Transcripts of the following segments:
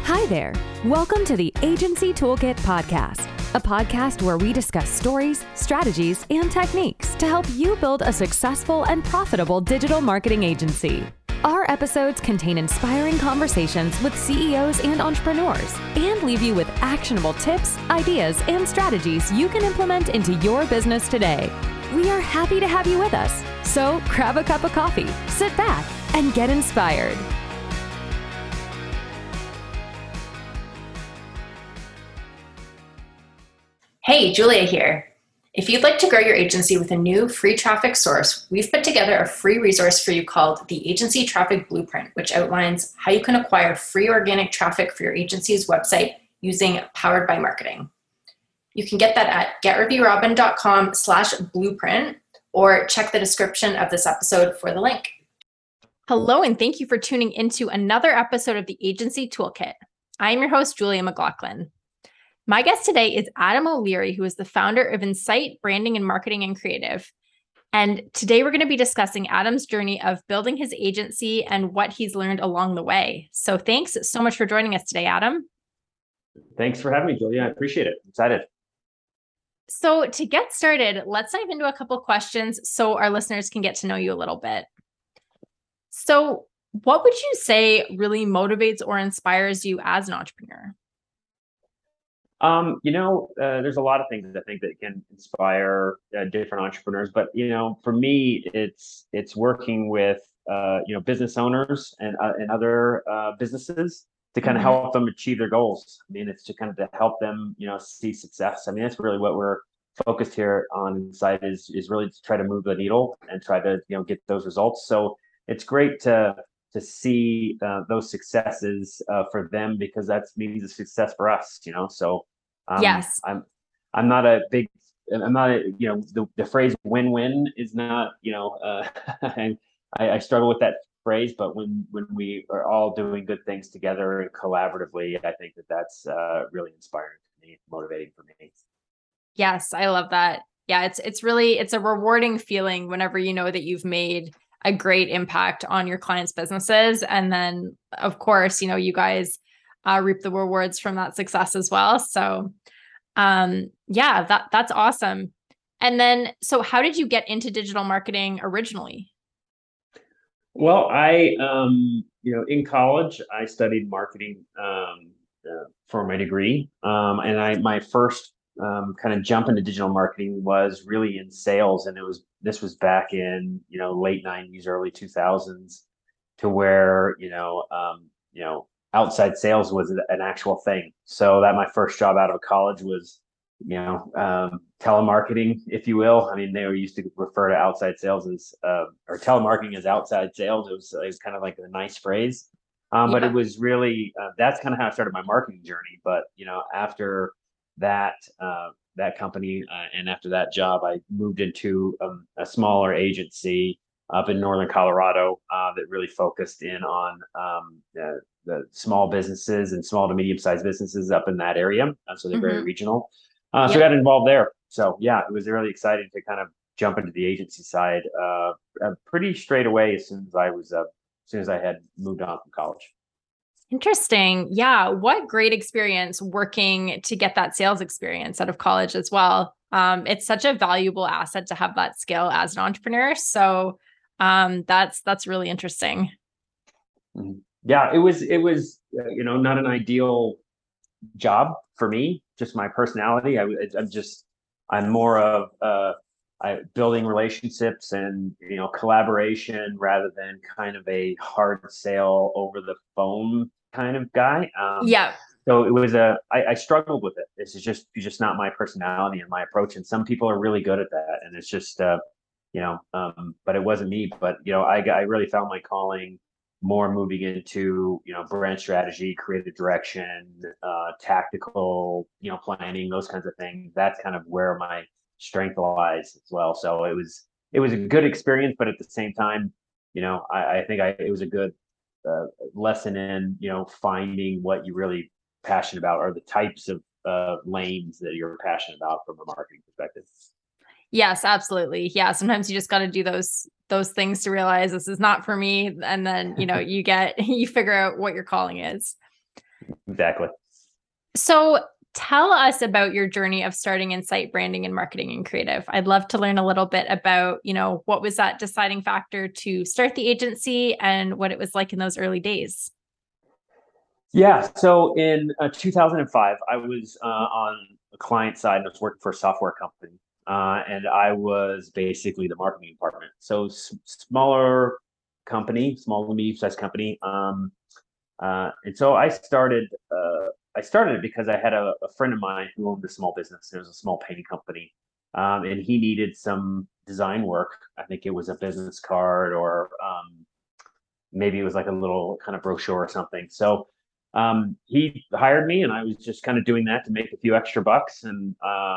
Hi there. Welcome to the Agency Toolkit Podcast, a podcast where we discuss stories, strategies, and techniques to help you build a successful and profitable digital marketing agency. Our episodes contain inspiring conversations with CEOs and entrepreneurs and leave you with actionable tips, ideas, and strategies you can implement into your business today. We are happy to have you with us. So grab a cup of coffee, sit back, and get inspired. Hey, Julia here. If you'd like to grow your agency with a new free traffic source, we've put together a free resource for you called the Agency Traffic Blueprint, which outlines how you can acquire free organic traffic for your agency's website using Powered by Marketing. You can get that at getreviewrobin.com/blueprint or check the description of this episode for the link. Hello, and thank you for tuning into another episode of the Agency Toolkit. I am your host, Julia McLaughlin. My guest today is Adam O'Leary, who is the founder of Insight Branding and Marketing and Creative. And today we're going to be discussing Adam's journey of building his agency and what he's learned along the way. So thanks so much for joining us today, Adam. Thanks for having me, Julia. I appreciate it. Excited. So to get started, let's dive into a couple of questions so our listeners can get to know you a little bit. So what would you say really motivates or inspires you as an entrepreneur? There's a lot of things I think that can inspire different entrepreneurs, but for me, it's working with business owners and other businesses to kind of help them achieve their goals. I mean, it's to kind of to help them see success. I mean, that's really what we're focused here on Insight is really to try to move the needle and try to get those results. So it's great to see those successes for them, because that means a success for us, So yes, I'm not a big, I'm not a, the phrase win-win is not, and I struggle with that phrase, but when we are all doing good things together and collaboratively, I think that's really inspiring to me, motivating for me. Yes, I love that. Yeah, it's a rewarding feeling whenever you know that you've made a great impact on your clients' businesses. And then, of course, you guys reap the rewards from that success as well. So, that's awesome. And then, so how did you get into digital marketing originally? Well, I, in college, I studied marketing for my degree. And my first kind of jump into digital marketing was really in sales. And this was back in, late 90s, early 2000s, to where, outside sales was an actual thing. So that my first job out of college was, telemarketing, if you will. I mean, they used to refer to outside sales as, or telemarketing as outside sales. It was kind of like a nice phrase. But it was really, that's kind of how I started my marketing journey. But, after that company and after that job, I moved into a smaller agency up in Northern Colorado that really focused in on the small businesses and small to medium-sized businesses up in that area. So they're very regional. So I got involved there. So yeah, it was really exciting to kind of jump into the agency side pretty straight away as soon as I had moved on from college. Interesting. Yeah. What great experience working to get that sales experience out of college as well. It's such a valuable asset to have that skill as an entrepreneur. So that's really interesting. Yeah, it was not an ideal job for me, just my personality. I'm more of building relationships and collaboration rather than kind of a hard sale over the phone kind of guy. So it was I struggled with it. It's just not my personality and my approach. And some people are really good at that, and it's just but it wasn't me. But I really found my calling more moving into brand strategy, creative direction, tactical planning, those kinds of things. That's kind of where my strength lies as well. So it was a good experience, but at the same time, I think it was a good lesson in finding what you really passionate about, or the types of lanes that you're passionate about from a marketing perspective. Yes, absolutely. Yeah. Sometimes you just got to do those things to realize this is not for me. And then, you figure out what your calling is. Exactly. So tell us about your journey of starting Insight Branding and Marketing and Creative. I'd love to learn a little bit about, what was that deciding factor to start the agency and what it was like in those early days. Yeah. So in 2005, I was on the client side and I was working for a software company. And I was basically the marketing department. So smaller company, small to medium-sized company. And so I started it because I had a friend of mine who owned a small business. It was a small painting company. And he needed some design work. I think it was a business card or maybe it was like a little kind of brochure or something. So he hired me, and I was just kind of doing that to make a few extra bucks. And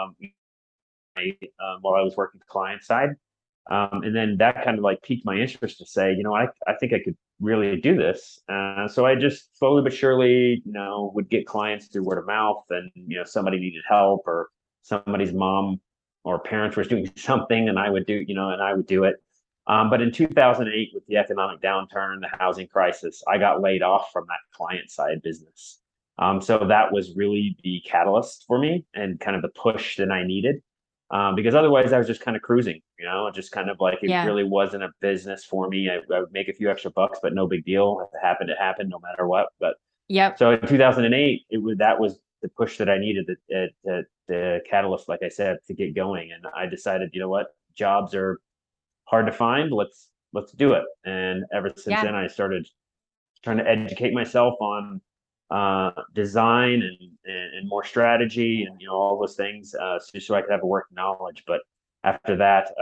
while I was working the client side, and then that kind of like piqued my interest to say, I think I could really do this. So I just slowly but surely, would get clients through word of mouth, and somebody needed help, or somebody's mom or parents were doing something, and I would do, and I would do it. But in 2008, with the economic downturn, the housing crisis, I got laid off from that client side business. So that was really the catalyst for me and kind of the push that I needed. Because otherwise I was just kind of cruising, just kind of like it really wasn't a business for me. I would make a few extra bucks, but no big deal. If it happened no matter what. But so in 2008, that was the push that I needed, the catalyst, like I said, to get going. And I decided, jobs are hard to find. Let's do it. And ever since then, I started trying to educate myself on design and more strategy and all those things, so I could have a working knowledge. But after that,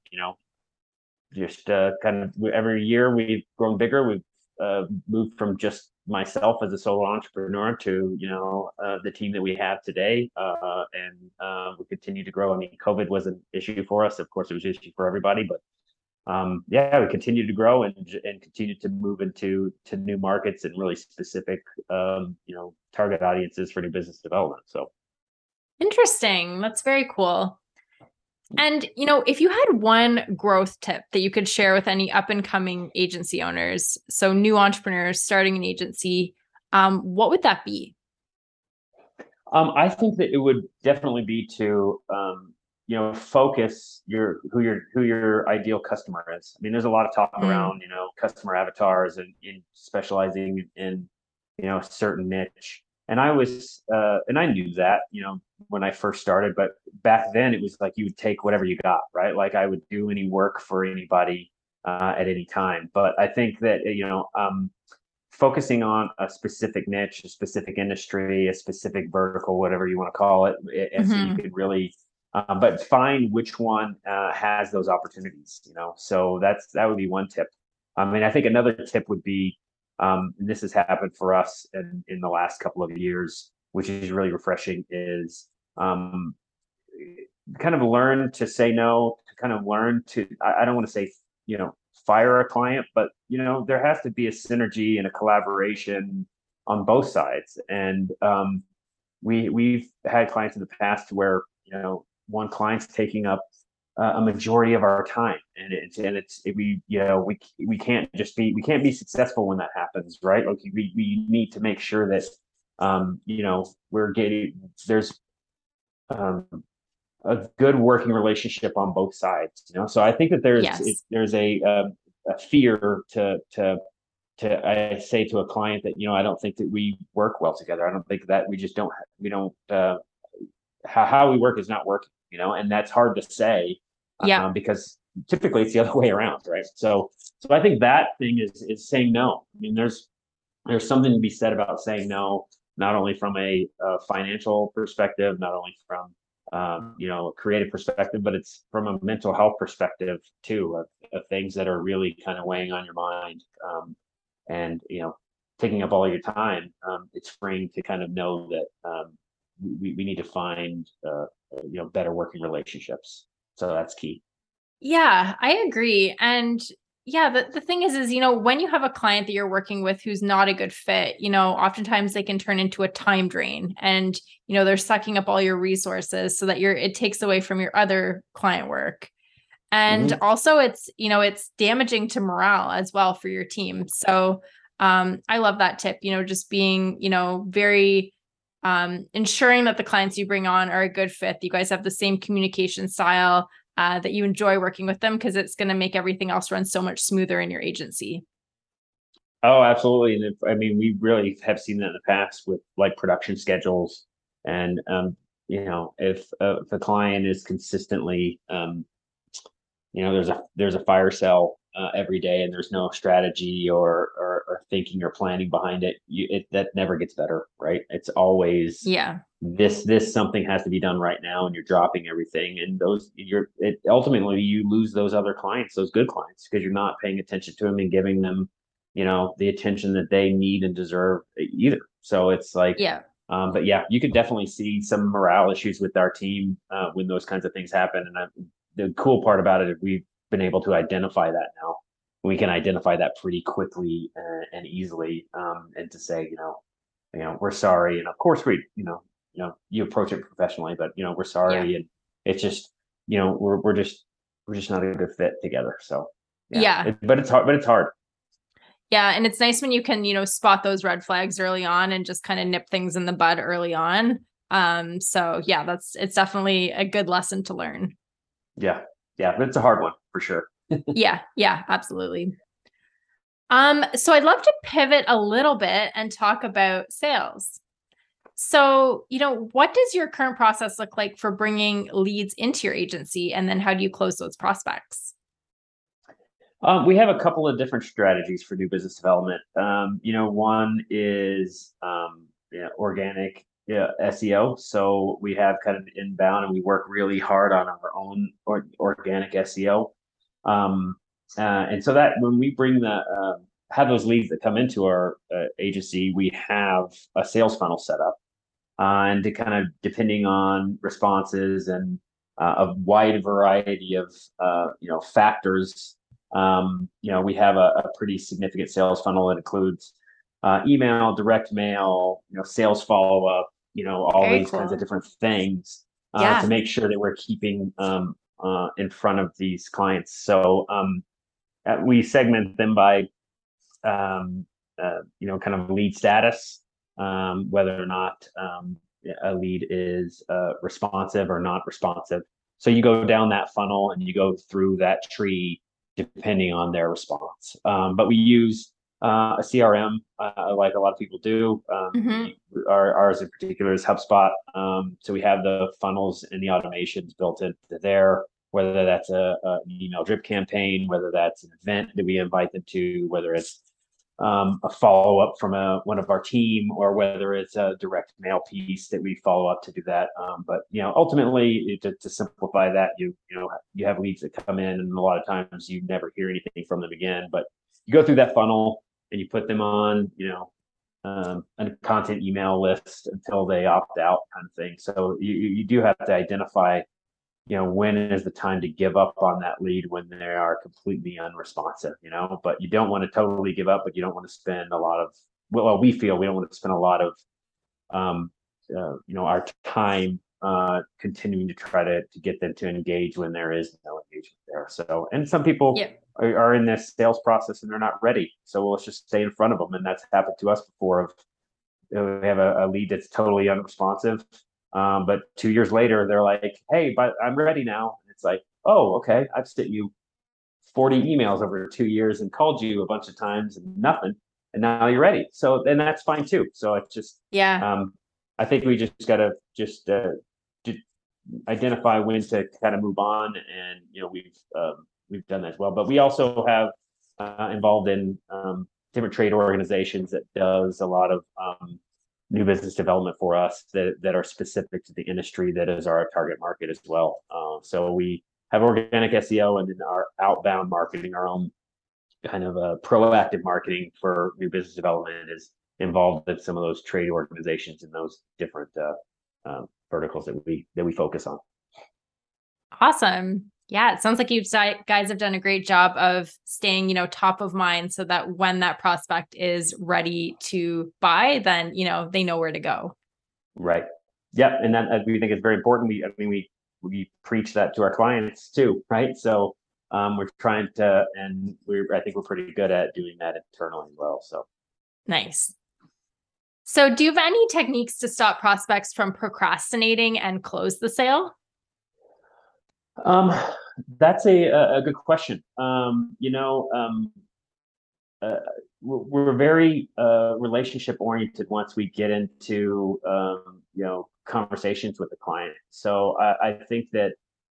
just kind of every year we've grown bigger. We've moved from just myself as a solo entrepreneur to the team that we have today, and we continue to grow. I mean, COVID was an issue for us. Of course, it was an issue for everybody, but we continue to grow and continue to move into new markets and really specific, target audiences for new business development. So interesting. That's very cool. And, if you had one growth tip that you could share with any up and coming agency owners, so new entrepreneurs starting an agency, what would that be? I think that it would definitely be to, focus who your ideal customer is. I mean, there's a lot of talk around, customer avatars and in specializing in, a certain niche. And I was, and I knew that, when I first started, but back then it was like, you would take whatever you got, right? Like I would do any work for anybody, at any time. But I think that, focusing on a specific niche, a specific industry, a specific vertical, whatever you want to call it, and so you could really, but find which one has those opportunities. So that would be one tip. I mean, I think another tip would be, and this has happened for us in the last couple of years, which is really refreshing, is kind of learn to say no, to kind of learn to, I don't want to say, fire a client, but there has to be a synergy and a collaboration on both sides. And we've had clients in the past where one client's taking up a majority of our time, and we can't be successful when that happens, right? Like we need to make sure that there's a good working relationship on both sides. So I think that there's a fear to I say to a client that I don't think that we work well together. I don't think that we don't how we work is not working, and that's hard to say, because typically it's the other way around, right? So I think that thing is saying no. I mean, there's something to be said about saying no, not only from a financial perspective, not only from a creative perspective, but it's from a mental health perspective too, of things that are really kind of weighing on your mind, and taking up all your time. It's freeing to kind of know that we need to find better working relationships. So that's key. Yeah, I agree. And the thing is, when you have a client that you're working with who's not a good fit, oftentimes they can turn into a time drain, and, they're sucking up all your resources so that it takes away from your other client work. And also it's damaging to morale as well for your team. So I love that tip, just being, very ensuring that the clients you bring on are a good fit. You guys have the same communication style, that you enjoy working with them, because it's going to make everything else run so much smoother in your agency. Oh, absolutely. And we really have seen that in the past with like production schedules. And, if the client is consistently, there's a fire sale every day, and there's no strategy or thinking or planning behind it, that never gets better, right? It's always this something has to be done right now, and you're dropping everything, and ultimately you lose those other clients, those good clients, because you're not paying attention to them and giving them the attention that they need and deserve either. So it's like, but yeah, you could definitely see some morale issues with our team when those kinds of things happen. And the cool part about it is we've been able to identify that now. We can identify that pretty quickly and easily, and to say, we're sorry. And of course you approach it professionally, but we're sorry. And it's just, we're just not a good fit together. So but it's hard. Yeah. And it's nice when you can, spot those red flags early on and just kind of nip things in the bud early on. So yeah, it's definitely a good lesson to learn. Yeah. But it's a hard one for sure. Yeah, absolutely. So I'd love to pivot a little bit and talk about sales. So, what does your current process look like for bringing leads into your agency? And then how do you close those prospects? We have a couple of different strategies for new business development. One is organic SEO. So we have kind of inbound, and we work really hard on our own organic SEO. And so that when we bring have those leads that come into our agency, we have a sales funnel set up, and to kind of, depending on responses and a wide variety of factors. We have a pretty significant sales funnel that includes email, direct mail, sales follow up, all these kinds of different things to make sure that we're keeping in front of these clients. So we segment them by kind of lead status, whether or not a lead is responsive or not responsive. So you go down that funnel and you go through that tree depending on their response. But we use a CRM, like a lot of people do. Ours in particular is HubSpot. So we have the funnels and the automations built into there, whether that's an email drip campaign, whether that's an event that we invite them to, whether it's a follow-up from one of our team, or whether it's a direct mail piece that we follow up to do that. But ultimately, to simplify that, you have leads that come in, and a lot of times you never hear anything from them again. But you go through that funnel and you put them on a content email list until they opt out, kind of thing. So you do have to identify when is the time to give up on that lead, when they are completely unresponsive, but you don't want to totally give up, but you don't want to spend a lot of, we feel we don't want to spend a lot of, our time continuing to try to get them to engage when there is no engagement there. So, and some people are in this sales process and they're not ready. So let's just stay in front of them. And that's happened to us before. We have a lead that's totally unresponsive. But 2 years later, they're like, hey, but I'm ready now. It's like, oh, okay. I've sent you 40 emails over 2 years and called you a bunch of times and nothing. And now you're ready. So then that's fine too. So it's just, I think we just got to identify when to kind of move on. And, we've done that as well. But we also have involved in different trade organizations that does a lot of new business development for us that are specific to the industry that is our target market as well. So we have organic SEO, and then our outbound marketing, our own kind of proactive marketing for new business development is involved in some of those trade organizations and those different verticals that we focus on. Awesome. Yeah, it sounds like you guys have done a great job of staying, top of mind, so that when that prospect is ready to buy, then, they know where to go. Right. Yeah. And that we think is very important. We preach that to our clients too, right? So we're trying to, and I think we're pretty good at doing that internally as well. So Nice. So do you have any techniques to stop prospects from procrastinating and close the sale? Um, that's a good question. Uh, we're very relationship oriented once we get into conversations with the client. So I think that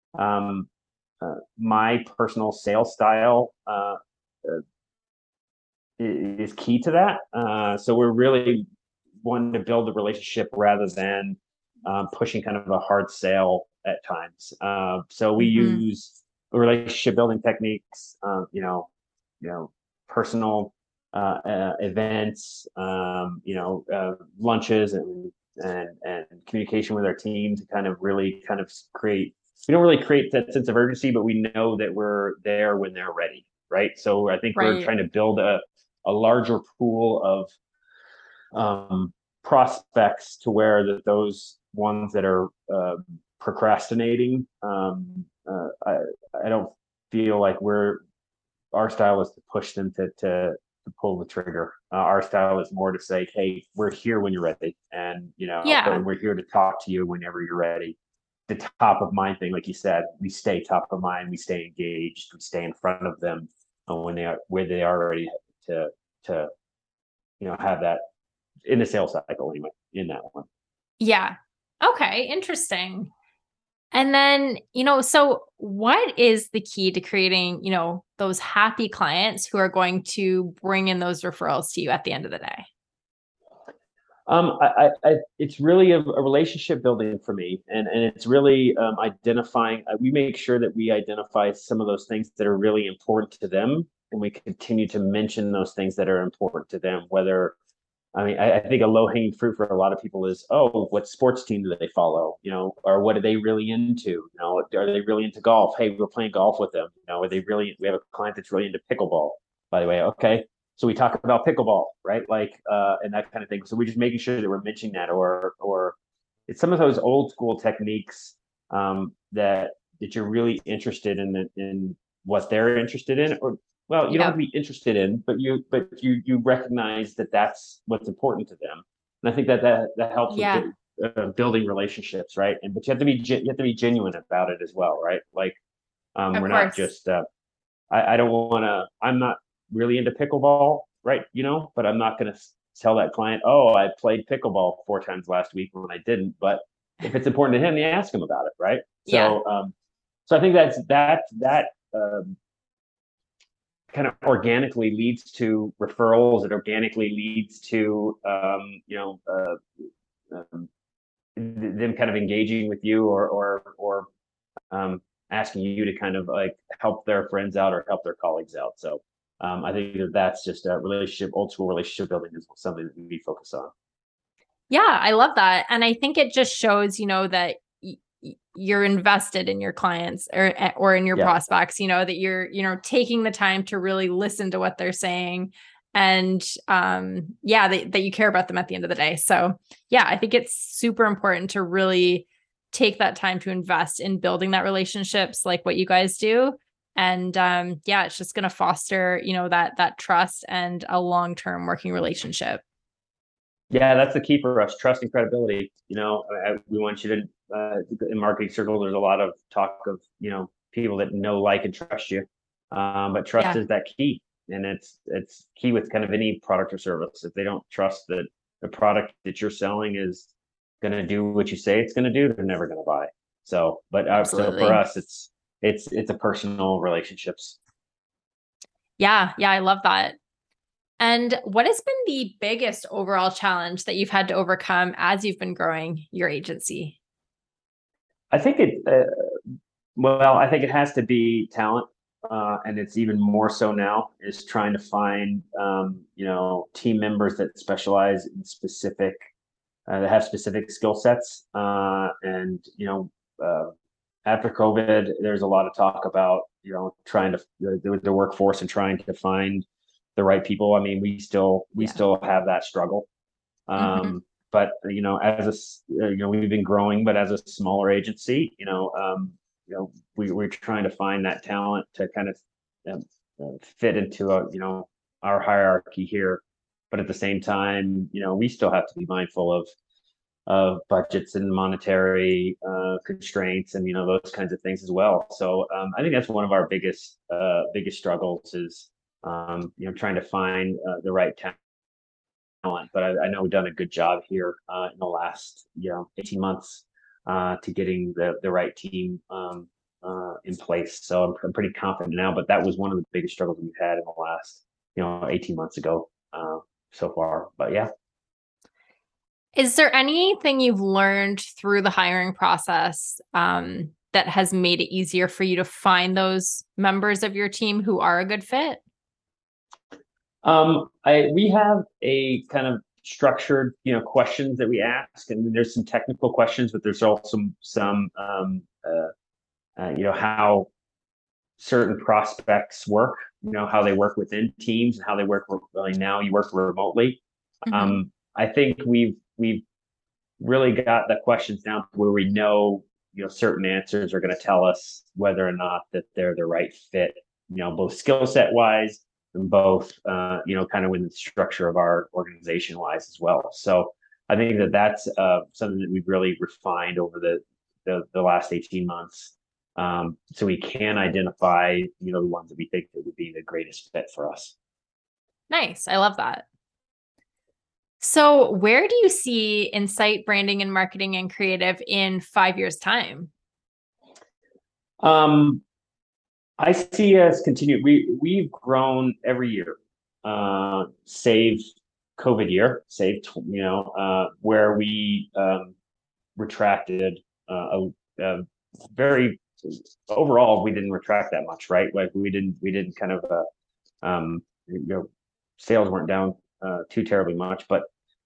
my personal sales style is key to that. So we're really wanting to build a relationship rather than pushing kind of a hard sale at times. So we use relationship building techniques, personal events, lunches and communication with our team to kind of really kind of create. We don't really create that sense of urgency, but we know that we're there when they're ready, right? So I think we're trying to build a larger pool of prospects to where those ones that are procrastinating. I don't feel like our style is to push them to pull the trigger. Our style is more to say, hey, we're here when you're ready, and but we're here to talk to you whenever you're ready. The top of mind thing, like you said, we stay top of mind, we stay engaged, we stay in front of them when they are ready to have that in the sales cycle anyway, in that one. Yeah. Okay. Interesting. And then, so what is the key to creating, those happy clients who are going to bring in those referrals to you at the end of the day? It's really a relationship building for me, and it's really identifying. We make sure that we identify some of those things that are really important to them, and we continue to mention those things that are important to them. I think a low hanging fruit for a lot of people is, oh, what sports team do they follow? Or what are they really into? Are they really into golf? Hey, we're playing golf with them. Are they really? We have a client that's really into pickleball, by the way. Okay. So we talk about pickleball, right? And that kind of thing. So we're just making sure that we're mentioning that, or it's some of those old school techniques that you're really interested in what they're interested in, or you don't have to be interested in, but you recognize that that's what's important to them, and I think that helps with building relationships, right? But you have to be genuine about it as well, right? We're not just I don't want to. I'm not really into pickleball, right? But I'm not going to tell that client, oh, I played pickleball 4 times last week when I didn't. But if it's important to him, you ask him about it, right? So I think that kind of organically leads to referrals. It organically leads to them kind of engaging with you or asking you to kind of like help their friends out or help their colleagues out. So I think that's just a old school relationship building is something that we focus on. Yeah, I love that. And I think it just shows, that you're invested in your clients or in your prospects, that you're, taking the time to really listen to what they're saying and that you care about them at the end of the day. So yeah, I think it's super important to really take that time to invest in building that relationships like what you guys do. And it's just going to foster, that trust and a long-term working relationship. Yeah, that's the key for us, trust and credibility. We want you to, in marketing circles, there's a lot of talk of, people that know, like, and trust you. But trust is that key. And it's key with kind of any product or service. If they don't trust that the product that you're selling is going to do what you say it's going to do, they're never going to buy. So for us, it's a personal relationships. Yeah. I love that. And what has been the biggest overall challenge that you've had to overcome as you've been growing your agency? I think I think it has to be talent. And it's even more so now, is trying to find, team members that specialize in specific, that have specific skill sets. After COVID, there's a lot of talk about, trying to the workforce and trying to find the right people. I mean, we still have that struggle. But as we've been growing, but as a smaller agency, we're trying to find that talent to kind of fit into our hierarchy here. But at the same time, we still have to be mindful of budgets and monetary constraints and those kinds of things as well. So I think that's one of our biggest struggles is trying to find the right talent. But I know we've done a good job here in the last 18 months to getting the right team in place. So I'm pretty confident now. But that was one of the biggest struggles we've had in the last 18 months ago so far. But yeah. Is there anything you've learned through the hiring process that has made it easier for you to find those members of your team who are a good fit? We have a kind of structured, questions that we ask, and there's some technical questions, but there's also some how certain prospects work, how they work within teams and how they work. Now you work remotely. Mm-hmm. I think we've really got the questions down where we know, certain answers are going to tell us whether or not that they're the right fit, both skill set wise and both, kind of within the structure of our organization wise as well. So I think that that's something that we've really refined over the last 18 months. So we can identify, the ones that we think that would be the greatest fit for us. Nice. I love that. So where do you see Insight Branding and Marketing and Creative in 5 years' time? I see us continue. We've grown every year, save COVID year, where we retracted very overall. We didn't retract that much, right? Like we didn't kind of sales weren't down too terribly much, but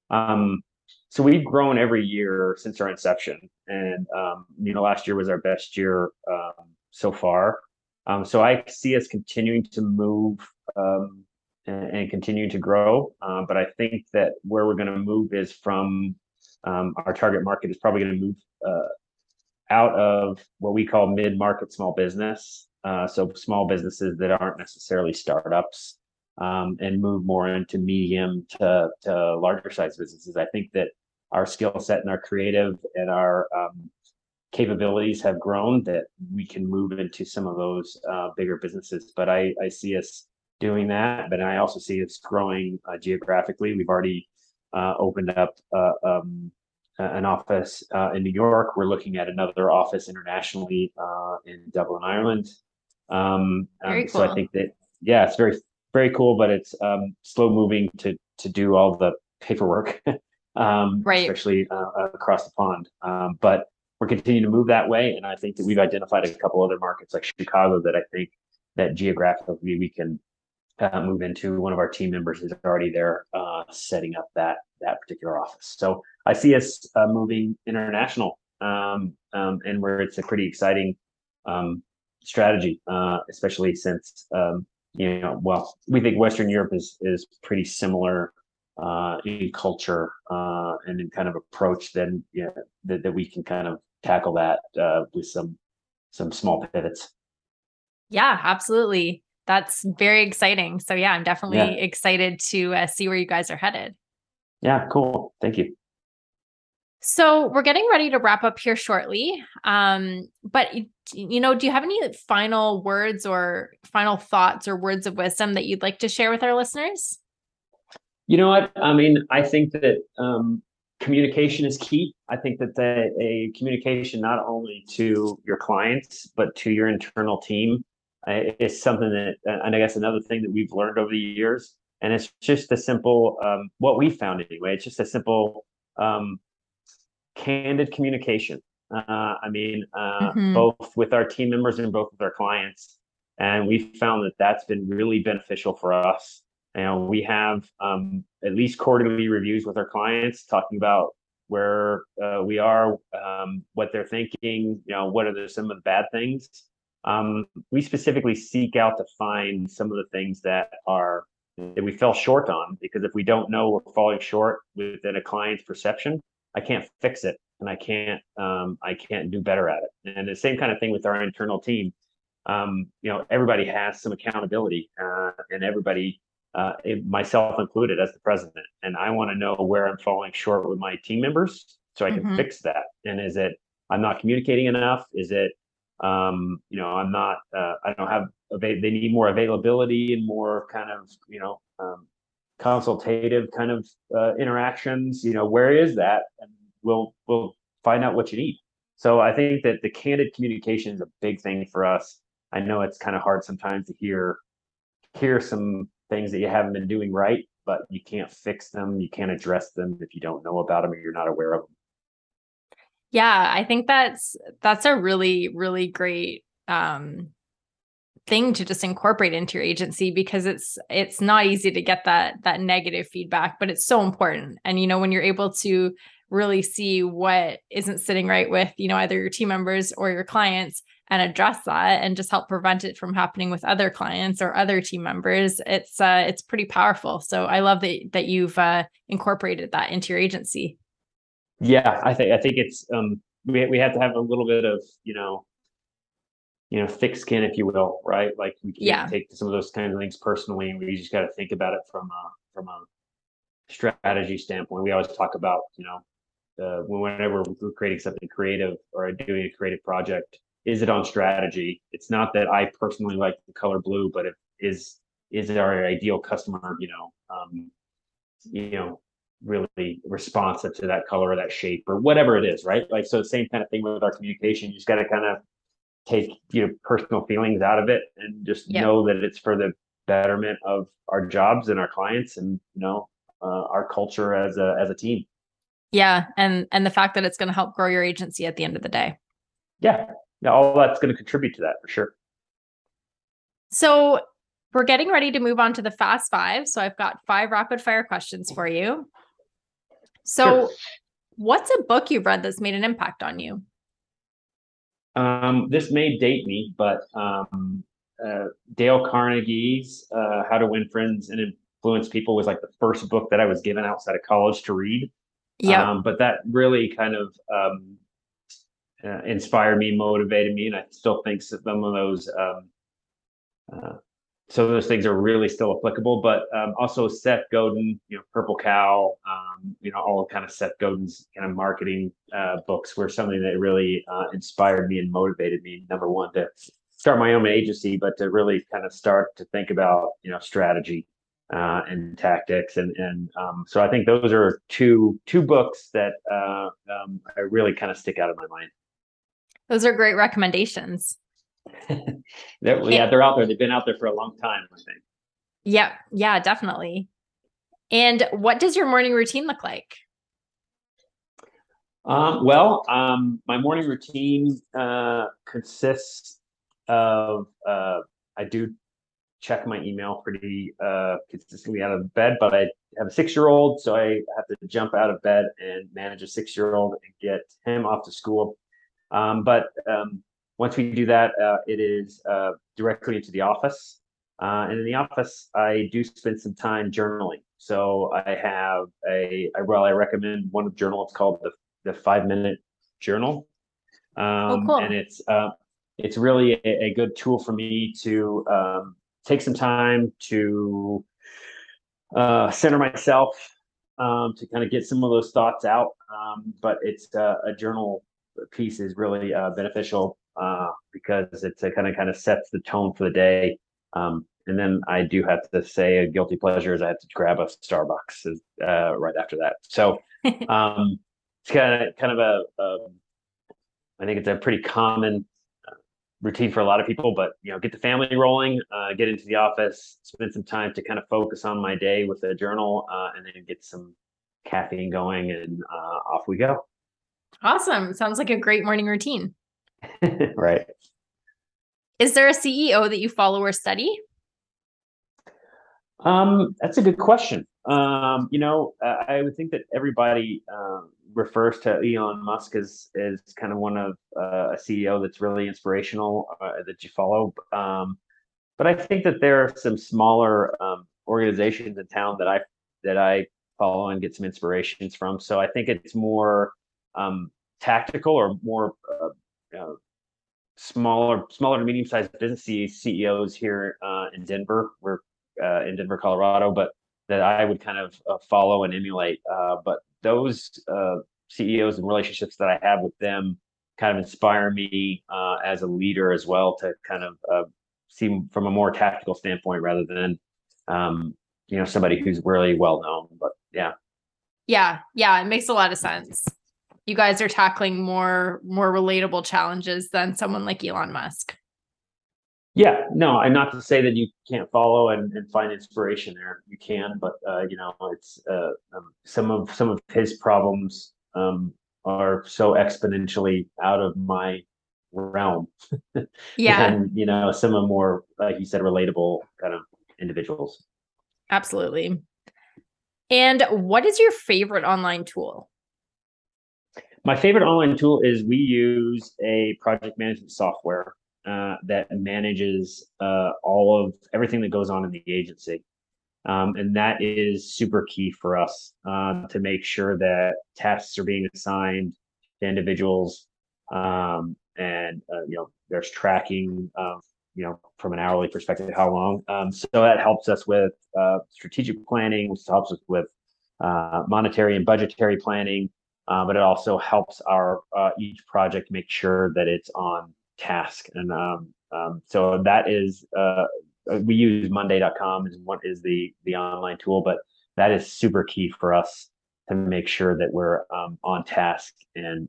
so we've grown every year since our inception, and last year was our best year so far. So I see us continuing to move and continue to grow, but I think that where we're going to move is from our target market is probably going to move out of what we call mid-market small business, so small businesses that aren't necessarily startups. And move more into medium to larger size businesses. I think that our skill set and our creative and our capabilities have grown that we can move into some of those bigger businesses. But I see us doing that, but I also see us growing geographically. We've already opened up an office in New York. We're looking at another office internationally in Dublin, Ireland. Very cool. So I think that, it's very, very cool, but it's slow moving to do all the paperwork, right. Especially across the pond. But we're continuing to move that way. And I think that we've identified a couple other markets like Chicago that I think that geographically we can move into. One of our team members is already there setting up that particular office. So I see us moving international and where it's a pretty exciting strategy, especially since we think Western Europe is pretty similar in culture and in kind of approach. Then that we can kind of tackle that with some small pivots. Yeah, absolutely. That's very exciting. So yeah, I'm definitely excited to see where you guys are headed. Yeah, cool. Thank you. So we're getting ready to wrap up here shortly. But do you have any final words or final thoughts or words of wisdom that you'd like to share with our listeners? You know what? I mean, I think that communication is key. I think that a communication not only to your clients, but to your internal team is something that, and I guess another thing that we've learned over the years, and it's just a simple, what we found anyway, it's just a simple, candid communication. Both with our team members and both with our clients. And we found that that's been really beneficial for us. We have at least quarterly reviews with our clients talking about where we are, what they're thinking, what are some of the bad things. We specifically seek out to find some of the things that we fell short on, because if we don't know we're falling short within a client's perception, I can't fix it, and I can't do better at it. And the same kind of thing with our internal team. Everybody has some accountability, and everybody myself included as the president, and I want to know where I'm falling short with my team members so I can fix that. And is it I'm not communicating enough? Is it I'm not I don't have they need more availability and more kind of consultative kind of interactions. Where is that? And we'll find out what you need. So I think that the candid communication is a big thing for us. I know it's kind of hard sometimes to hear some things that you haven't been doing right, but you can't fix them. You can't address them if you don't know about them or you're not aware of them. Yeah, I think that's a really, really great thing to just incorporate into your agency, because it's not easy to get that negative feedback, but it's so important. And when you're able to really see what isn't sitting right with either your team members or your clients and address that and just help prevent it from happening with other clients or other team members, it's pretty powerful. So I love that you've incorporated that into your agency. Yeah, I think it's we have to have a little bit of thick skin, if you will, right? Like we can't take some of those kinds of things personally. We just got to think about it from a strategy standpoint. We always talk about whenever we're creating something creative or doing a creative project, is it on strategy? It's not that I personally like the color blue, but is it our ideal customer? Really responsive to that color or that shape or whatever it is, right? Like, so the same kind of thing with our communication. You just got to kind of take personal feelings out of it and just know that it's for the betterment of our jobs and our clients and our culture as a team. Yeah, and the fact that it's going to help grow your agency at the end of the day. Yeah, all that's going to contribute to that for sure. So we're getting ready to move on to the Fast Five. So I've got 5 rapid fire questions for you. So what's a book you've read that's made an impact on you? This may date me, but Dale Carnegie's How to Win Friends and Influence People was like the first book that I was given outside of college to read. Yeah. But that really kind of inspired me, motivated me, and I still think some of those things are really still applicable. But also Seth Godin, Purple Cow, all kind of Seth Godin's kind of marketing books were something that really inspired me and motivated me. Number one, to start my own agency, but to really kind of start to think about strategy and tactics, and so I think those are two books that really kind of stick out of my mind. Those are great recommendations. They're out there. They've been out there for a long time, I think. Yeah, definitely. And what does your morning routine look like? My morning routine consists of I do check my email pretty consistently out of bed, but I have a 6-year-old, so I have to jump out of bed and manage a 6-year-old and get him off to school. But once we do that, it is directly into the office. And in the office, I do spend some time journaling. So I have I recommend one journal. It's called the 5-minute journal. Cool. And it's really a good tool for me to take some time to center myself, to kind of get some of those thoughts out. But it's a journal piece is really beneficial because it's a kind of sets the tone for the day. And then I do have to say a guilty pleasure is I have to grab a Starbucks right after that. So it's kind of I think it's a pretty common routine for a lot of people, but get the family rolling, get into the office, spend some time to kind of focus on my day with a journal, and then get some caffeine going, and off we go. Awesome. Sounds like a great morning routine. Right. Is there a CEO that you follow or study? That's a good question. I would think that everybody refers to Elon Musk as kind of one of a CEO that's really inspirational that you follow. But I think that there are some smaller organizations in town that I follow and get some inspirations from. So I think it's more tactical or more smaller to medium-sized business CEOs here in Denver. We're in Denver, Colorado, but that I would kind of follow and emulate. But those CEOs and relationships that I have with them kind of inspire me as a leader as well, to kind of see from a more tactical standpoint rather than somebody who's really well known. But yeah, it makes a lot of sense. You guys are tackling more relatable challenges than someone like Elon Musk. Yeah, no, and not to say that you can't follow and find inspiration there. You can, but it's some of his problems are so exponentially out of my realm. Yeah. And some of more, like you said, relatable kind of individuals. Absolutely. And what is your favorite online tool? My favorite online tool is we use a project management software that manages all of everything that goes on in the agency. And that is super key for us to make sure that tasks are being assigned to individuals, and there's tracking from an hourly perspective, how long. So that helps us with strategic planning, which helps us with monetary and budgetary planning, but it also helps our each project make sure that it's on task. And so that is we use Monday.com is what is the online tool, but that is super key for us to make sure that we're on task and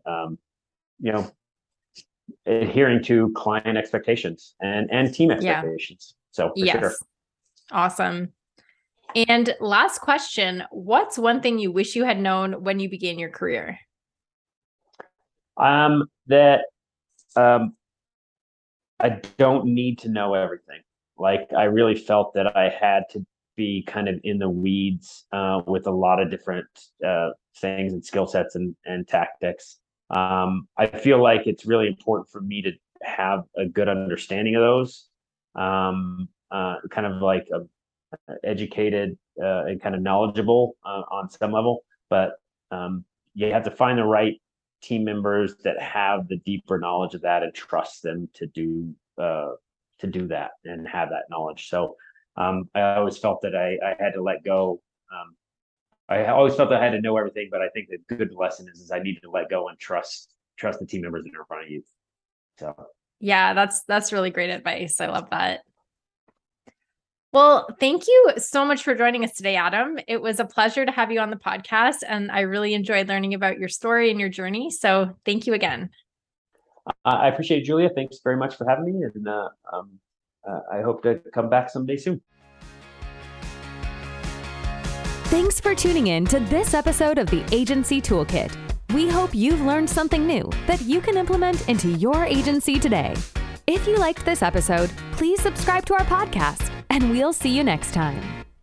adhering to client expectations and team expectations. So for sure. Awesome. And last question, what's one thing you wish you had known when you began your career? That I don't need to know everything. Like, I really felt that I had to be kind of in the weeds with a lot of different things and skill sets and tactics. I feel like it's really important for me to have a good understanding of those, kind of like educated and kind of knowledgeable on some level, but you have to find the right team members that have the deeper knowledge of that and trust them to do that and have that knowledge. So I always felt that I had to let go. I always felt that I had to know everything, but I think the good lesson is I need to let go and trust the team members that are in front of you. So yeah, that's really great advice. I love that. Well, thank you so much for joining us today, Adam. It was a pleasure to have you on the podcast, and I really enjoyed learning about your story and your journey. So thank you again. I appreciate it, Julia. Thanks very much for having me, and I hope to come back someday soon. Thanks for tuning in to this episode of the Agency Toolkit. We hope you've learned something new that you can implement into your agency today. If you liked this episode, please subscribe to our podcast, and we'll see you next time.